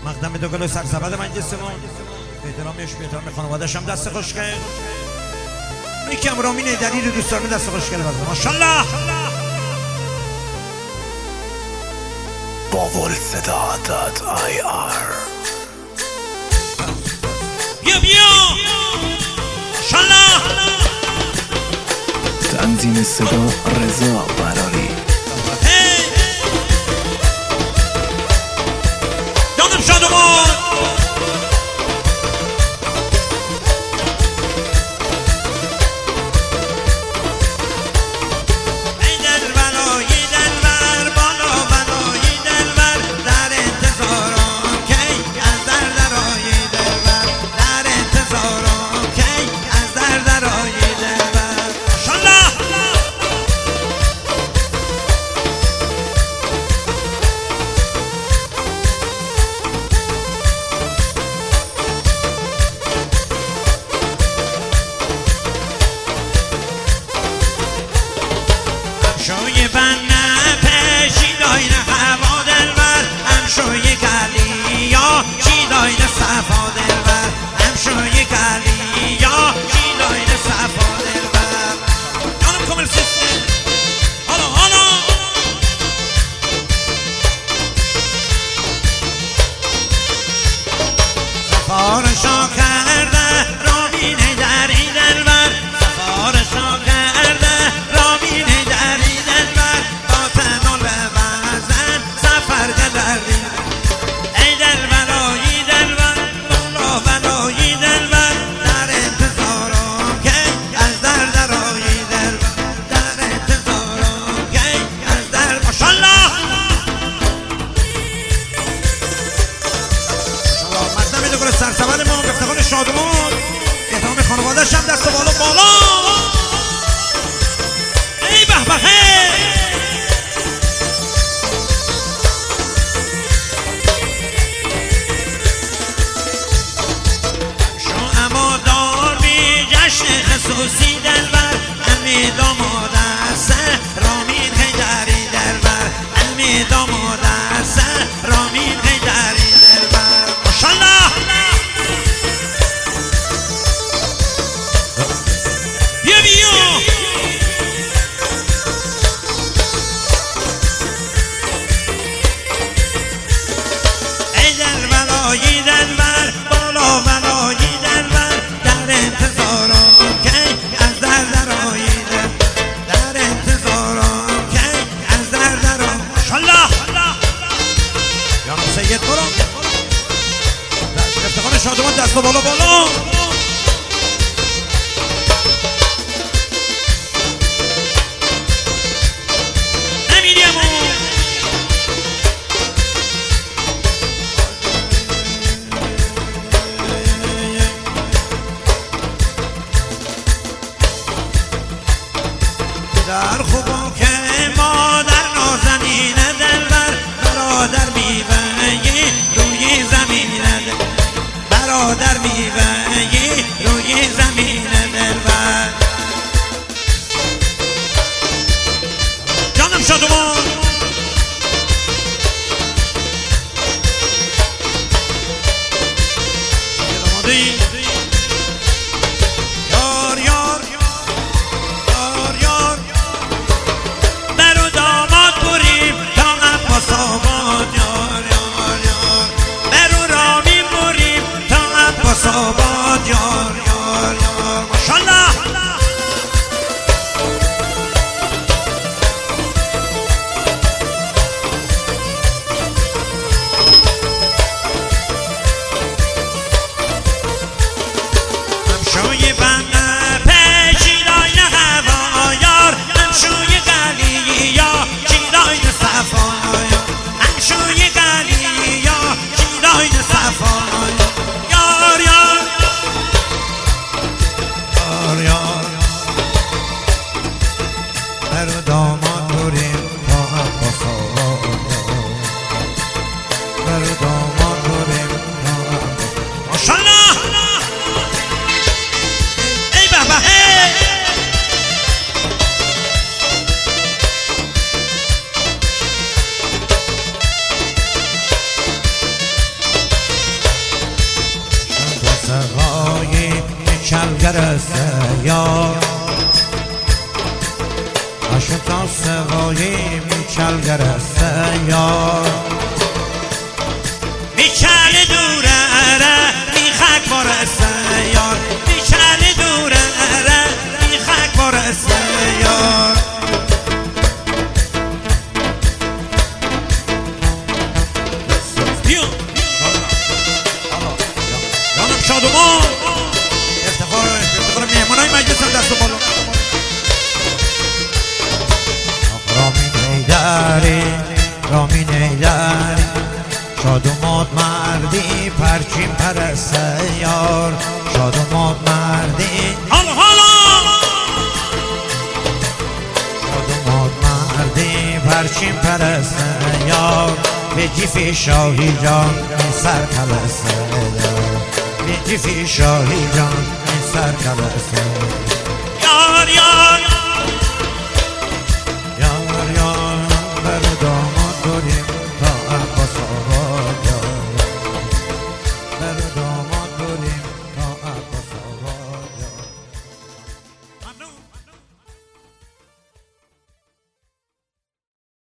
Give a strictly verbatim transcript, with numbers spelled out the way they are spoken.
مقدم دوگل سرسبد مجلسمون به احترامش به احترام خانواده‌اش هم دست خوش کرد. یکم رامین ایدری رو دوستانه دست خوش کرد. ماشاءالله. باول صدا دات آی آر. بیا بیا ماشاءالله. تنظیم صدا رضا براری. جانم شادمان شوی بنه پیشی دایر هوا دلبر هم شوی گلی یا چی دایر صفا دلبر هم شوی گلی یا چی دایر صفا دلبر جانم کامل سیستم حالا حالا سفارشا کرده رامین ایدری دلبر سفارشا کرده رامین ایدری سرسبد ما افتخار شادمان احترام خانواده‌اش هم دست بالا بالا. ای به به شو اما دار بی جشن خصوصی دلبر امی داماد است رامین ایدری دلبر امی داماد است رامین ایدری دلبر ماشاءالله. ای دلبرای دلبر بالا بلای دلبر در انتظارم که از در درای دل در انتظارم که از در درام ماشاءالله. جانم سید برو افتخار شادمان دست بالا بالا. در خوبا که مادر نازنین دلبر برادر میوهی روی زمین برادر میوهی روی زمین دلبر جانم شادمان یار یار یار یار برو داماد بریم تا عباس آباد یار یار یار برو رامین بریم تا عباس آباد یار یار یار ماشاءالله. یار اشو تا سوایی میچل گرسته یار میچل دوره اره میخک برسته یار میچل دوره اره میخک برسته یار جانم شادمان افتخار افتخار مهمانای مجلس هم دست و بالا رامین ایدری رامین ایدری شادومات مردی پرچین پرسته یار شادومات مردی حالا حالا شادومات مردی پرچین پرسته یار به جیفی شاهی جان سر کلسته یار به جیفی شاهی جان سر کلسته یار یار